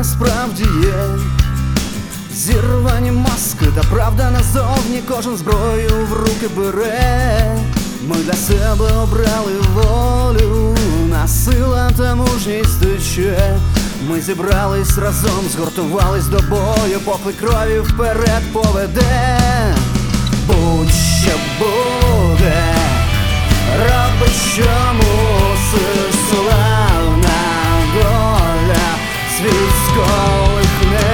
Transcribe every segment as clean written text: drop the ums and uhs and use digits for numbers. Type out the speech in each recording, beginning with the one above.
насправді є. Зірвані маски, та правда назовні, кожен зброю в руки бере. Ми для себе обрали волю, нас сила та мужність тече. Ми зібрались разом, згуртувались до бою, поклик крові вперед поведе. Будь-що буде, роби, що мусиш, славна доля світ сколихне.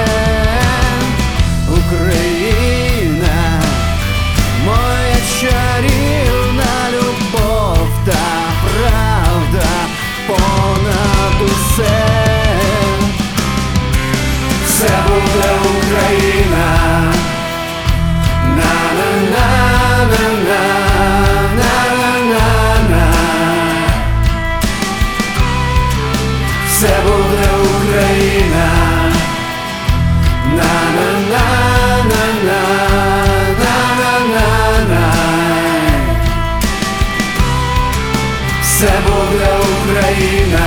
Україна, моя чарівна любов та правда понад усе. Все буде Україна. На-на-на-на-на-на-на-на-на. Все буде Україна. На-на-на-на-на-на-на-на. Все буде Україна.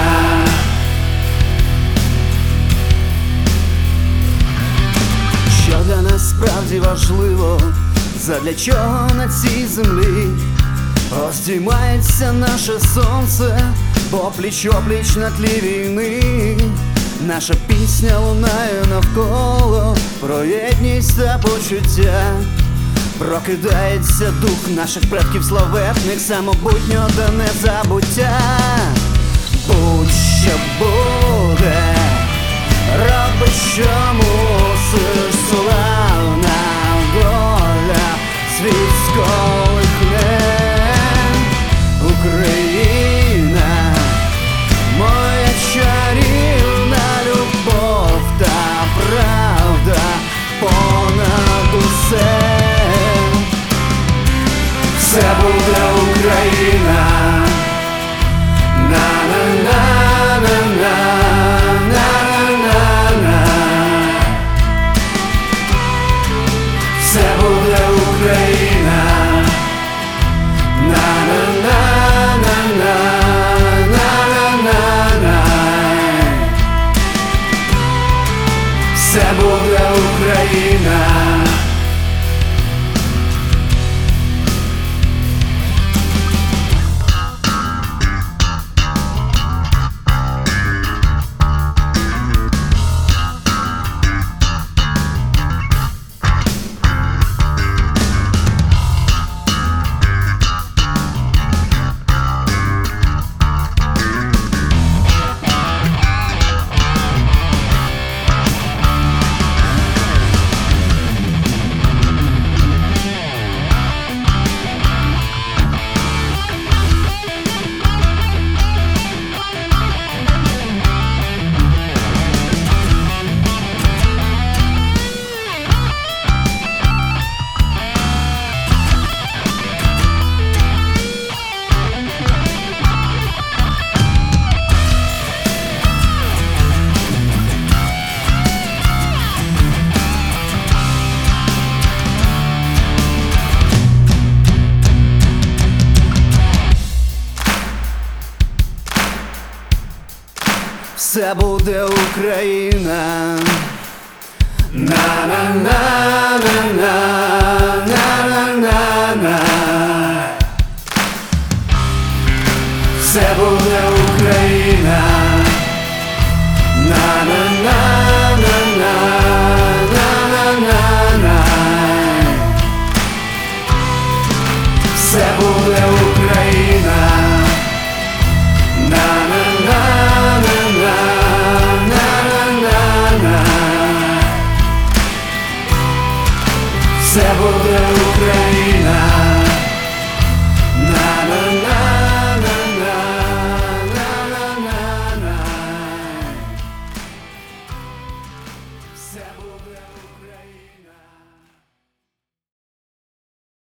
Що для нас справді важливо, задля чого на цій землі роздіймається наше сонце, бо пліч-опліч на тлі війни. Наша пісня лунає навколо, про єдність та почуття. Прокидається дух наших предків славетних, самобутнього та незабуття. Будь-що буде, роби, що мусиш, славна доля світ сколихне. Україна, моя чарівна любов та правда понад усе. Все буде Україна. На-на-на-на-на-на-на-на. Все буде Україна. На-на-на-на-на-на-на-на. Все буде Україна. Все буде Україна. На-на-на-на-на-на-на-на. Все буде Україна. На-на-на-на-на-на-на-на. Все буде Україна. Все буде Україна. На-на-на-на-на-на-на. Все буде Україна.